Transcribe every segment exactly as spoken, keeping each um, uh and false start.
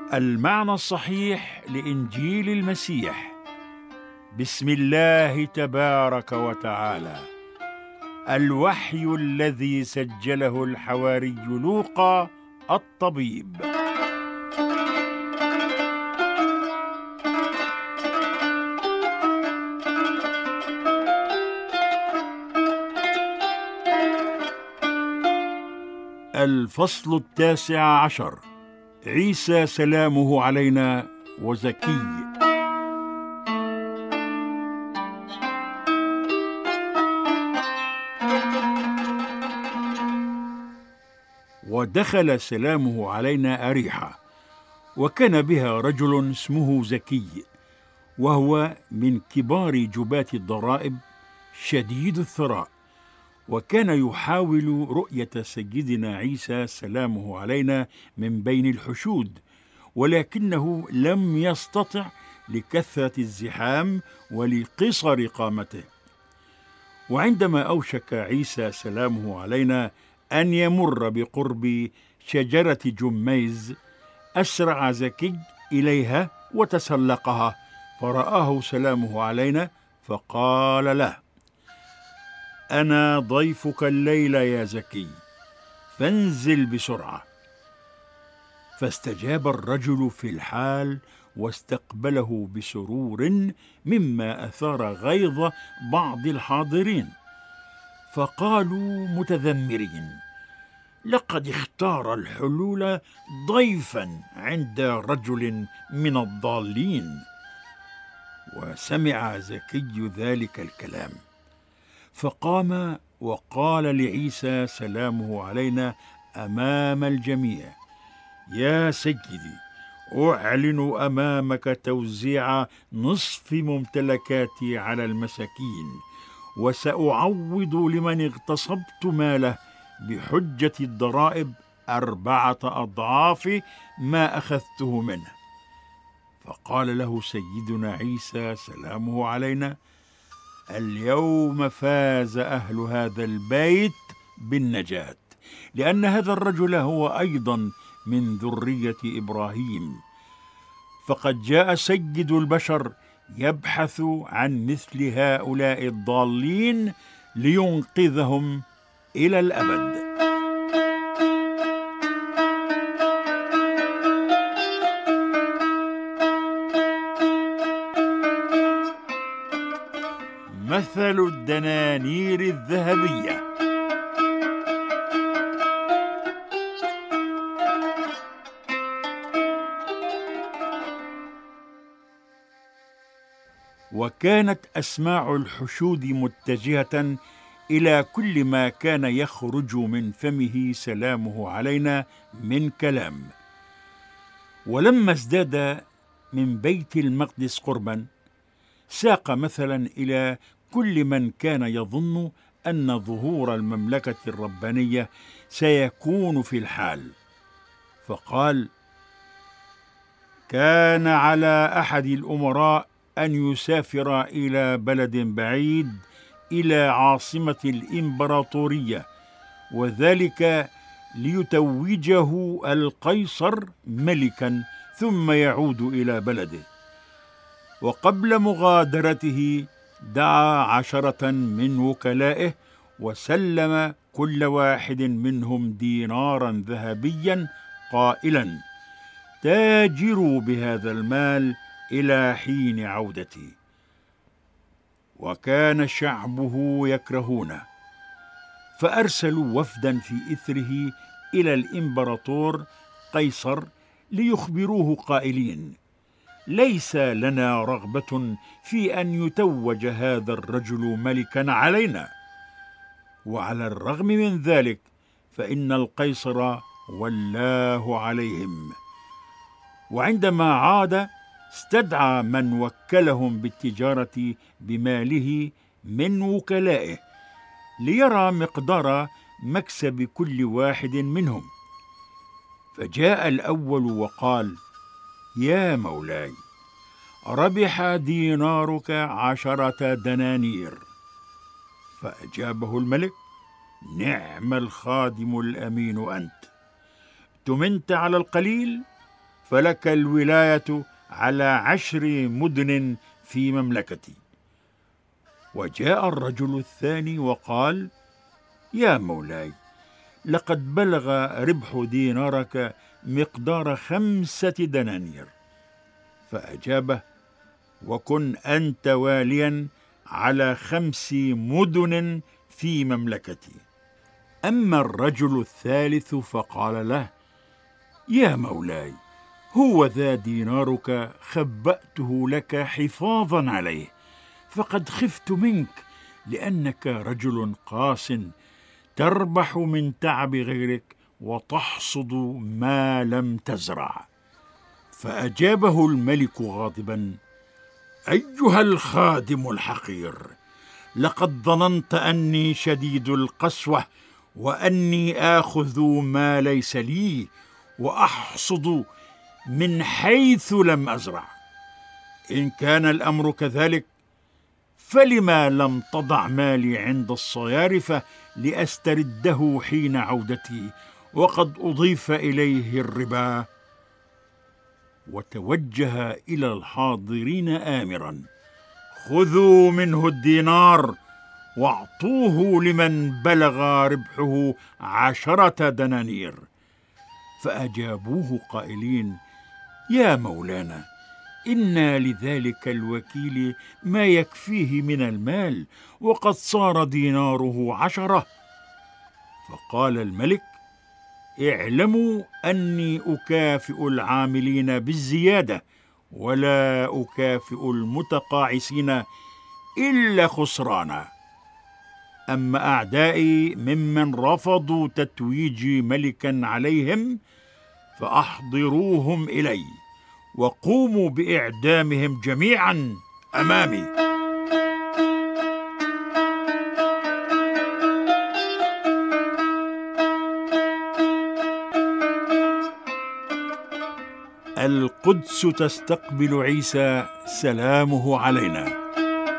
المعنى الصحيح لإنجيل المسيح. بسم الله تبارك وتعالى. الوحي الذي سجله الحواري لوقا الطبيب. الفصل التاسع عشر. عيسى سلامه علينا وزكي. ودخل سلامه علينا أريحة، وكان بها رجل اسمه زكي، وهو من كبار جباة الضرائب شديد الثراء، وكان يحاول رؤية سيدنا عيسى سلامه علينا من بين الحشود، ولكنه لم يستطع لكثرة الزحام ولقصر قامته. وعندما أوشك عيسى سلامه علينا أن يمر بقرب شجرة جميز، أسرع زكي إليها وتسلقها، فرآه سلامه علينا فقال له: أنا ضيفك الليلة يا زكي، فانزل بسرعة. فاستجاب الرجل في الحال واستقبله بسرور، مما أثار غيظ بعض الحاضرين، فقالوا متذمرين: لقد اختار الحلول ضيفا عند رجل من الضالين. وسمع زكي ذلك الكلام، فقام وقال لعيسى سلامه علينا أمام الجميع: يا سيدي، أعلن أمامك توزيع نصف ممتلكاتي على المساكين، وسأعوض لمن اغتصبت ماله بحجة الضرائب أربعة أضعاف ما أخذته منه. فقال له سيدنا عيسى سلامه علينا: اليوم فاز أهل هذا البيت بالنجاة، لأن هذا الرجل هو أيضا من ذرية إبراهيم. فقد جاء سيد البشر يبحث عن مثل هؤلاء الضالين لينقذهم إلى الأبد. مثل الدنانير الذهبية. وكانت أسماع الحشود متجهة إلى كل ما كان يخرج من فمه سلامه علينا من كلام. ولما ازداد من بيت المقدس قربا، ساق مثلا إلى كل من كان يظن أن ظهور المملكة الربانية سيكون في الحال، فقال: كان على أحد الأمراء أن يسافر إلى بلد بعيد، إلى عاصمة الإمبراطورية، وذلك ليتوجه القيصر ملكا، ثم يعود إلى بلده. وقبل مغادرته دعا عشرة من وكلائه، وسلم كل واحد منهم دينارا ذهبيا، قائلا: تاجروا بهذا المال إلى حين عودتي. وكان شعبه يكرهونه، فأرسلوا وفدا في إثره إلى الإمبراطور قيصر ليخبروه قائلين: ليس لنا رغبة في أن يتوج هذا الرجل ملكا علينا. وعلى الرغم من ذلك فإن القيصر ولاه عليهم. وعندما عاد استدعى من وكلهم بالتجارة بماله من وكلائه، ليرى مقدار مكسب كل واحد منهم. فجاء الأول وقال: يا مولاي، ربح دينارك عشرة دنانير. فأجابه الملك: نعم الخادم الأمين أنت، تمنت على القليل فلك الولاية على عشر مدن في مملكتي. وجاء الرجل الثاني وقال: يا مولاي، لقد بلغ ربح دينارك مقدار خمسة دنانير. فأجابه: وكن أنت واليا على خمس مدن في مملكتي. أما الرجل الثالث فقال له: يا مولاي، هو ذا دينارك خبأته لك حفاظا عليه، فقد خفت منك لأنك رجل قاس، تربح من تعب غيرك وتحصد ما لم تزرع. فأجابه الملك غاضبا: أيها الخادم الحقير، لقد ظننت أني شديد القسوة، وأني آخذ ما ليس لي وأحصد من حيث لم أزرع. إن كان الأمر كذلك، فلما لم تضع مالي عند الصيارفة لأسترده حين عودتي، وقد أضيف إليه الربا؟ وتوجه إلى الحاضرين آمرا: خذوا منه الدينار واعطوه لمن بلغ ربحه عشرة دنانير. فأجابوه قائلين: يا مولانا، إن لذلك الوكيل ما يكفيه من المال، وقد صار ديناره عشرة. فقال الملك: اعلموا أني أكافئ العاملين بالزيادة، ولا أكافئ المتقاعسين إلا خسرانا. أما أعدائي ممن رفضوا تتويجي ملكا عليهم فأحضروهم إلي، وقوموا بإعدامهم جميعا أمامي. القدس تستقبل عيسى سلامه علينا.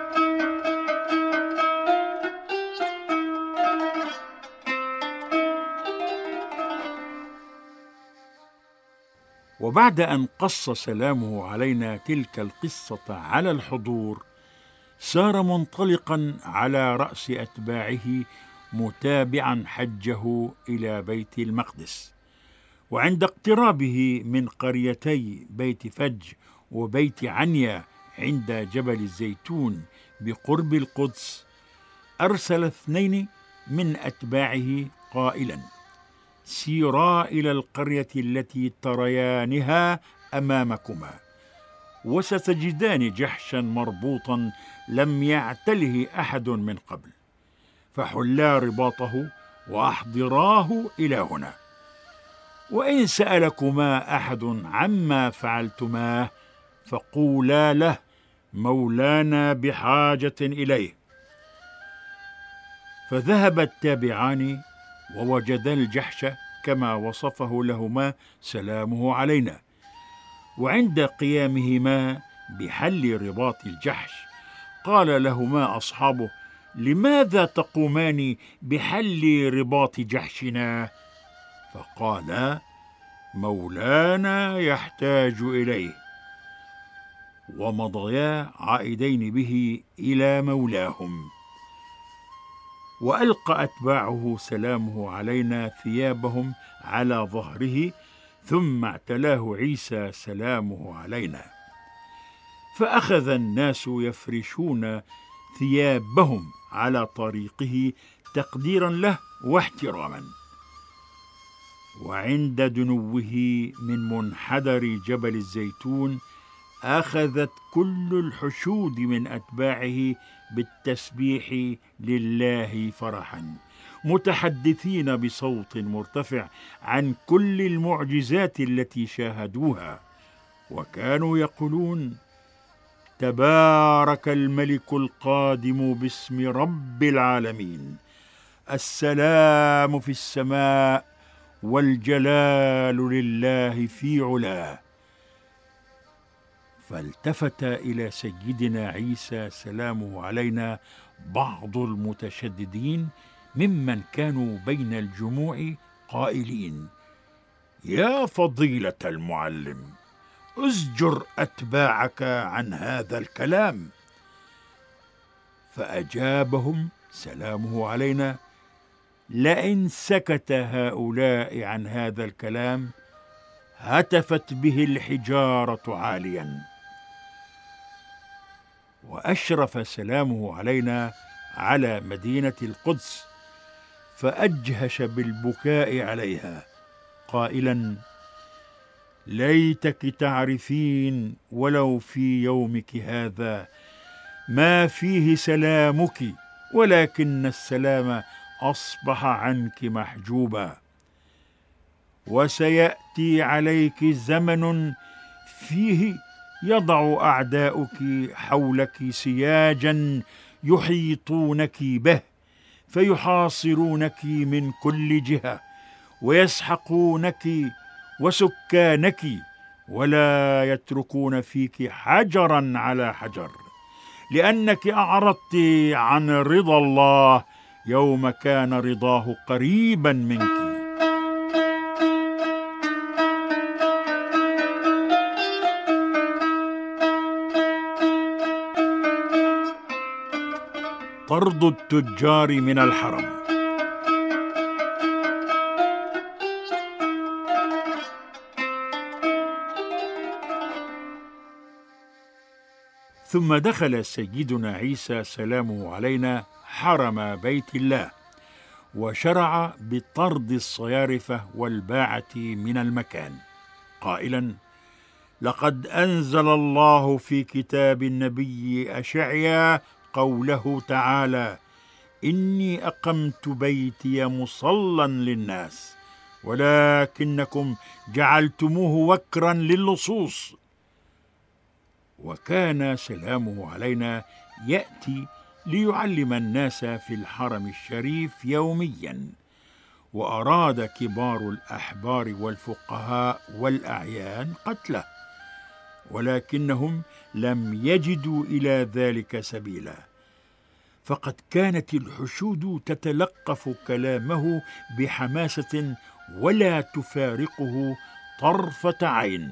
وبعد أن قص سلامه علينا تلك القصة على الحضور، سار منطلقا على رأس أتباعه متابعا حجه إلى بيت المقدس. وعند اقترابه من قريتي بيت فج وبيت عنيا عند جبل الزيتون بقرب القدس، أرسل اثنين من أتباعه قائلا: سيرا إلى القرية التي تريانها أمامكما، وستجدان جحشا مربوطا لم يعتله أحد من قبل، فحلا رباطه وأحضراه إلى هنا. وإن سألكما أحد عما فعلتماه فقولا له: مولانا بحاجة إليه. فذهب التابعان ووجدا الجحش كما وصفه لهما سلامه علينا. وعند قيامهما بحل رباط الجحش قال لهما أصحابه: لماذا تقومان بحل رباط جحشنا؟ فقالا: مولانا يحتاج إليه. ومضيا عائدين به إلى مولاهم. وألقى أتباعه سلامه علينا ثيابهم على ظهره، ثم اعتلاه عيسى سلامه علينا. فأخذ الناس يفرشون ثيابهم على طريقه تقديرا له واحتراما. وعند دنوه من منحدر جبل الزيتون أخذت كل الحشود من أتباعه بالتسبيح لله فرحا، متحدثين بصوت مرتفع عن كل المعجزات التي شاهدوها، وكانوا يقولون: تبارك الملك القادم باسم رب العالمين، السلام في السماء والجلال لله في علاه. فالتفت إلى سيدنا عيسى سلامه علينا بعض المتشددين ممن كانوا بين الجموع قائلين: يا فضيلة المعلم، ازجر أتباعك عن هذا الكلام. فأجابهم سلامه علينا: لئن سكت هؤلاء عن هذا الكلام هتفت به الحجارة عاليا. وأشرف سلامه علينا على مدينة القدس فأجهش بالبكاء عليها قائلا: ليتك تعرفين ولو في يومك هذا ما فيه سلامك، ولكن السلام أصبح عنك محجوبا. وسيأتي عليك زمن فيه يضع أعداؤك حولك سياجا يحيطونك به، فيحاصرونك من كل جهة ويسحقونك وسكانك، ولا يتركون فيك حجرا على حجر، لأنك أعرضت عن رضا الله يوم كان رضاه قريبا منك. طرد التجار من الحرم. ثم دخل سيدنا عيسى سلامه علينا حرم بيت الله، وشرع بطرد الصيارفة والباعة من المكان قائلا: لقد أنزل الله في كتاب النبي أشعيا قوله تعالى: إني أقمت بيتي مصلى للناس ولكنكم جعلتموه وكرا للصوص. وكان سلامه علينا يأتي ليعلم الناس في الحرم الشريف يوميا، وأراد كبار الأحبار والفقهاء والأعيان قتله، ولكنهم لم يجدوا إلى ذلك سبيلا، فقد كانت الحشود تتلقف كلامه بحماسة ولا تفارقه طرفة عين.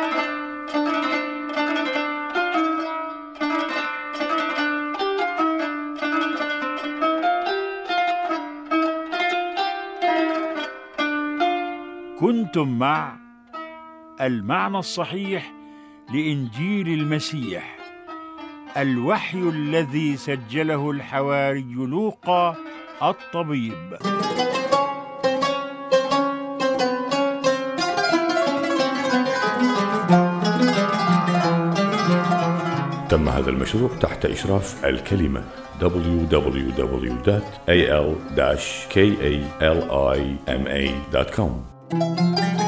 كنتم مع المعنى الصحيح لإنجيل المسيح، الوحي الذي سجله الحواري لوقا الطبيب. تم هذا المشروع تحت إشراف الكلمة دبليو دبليو دبليو دوت إيه إل كاليما دوت كوم.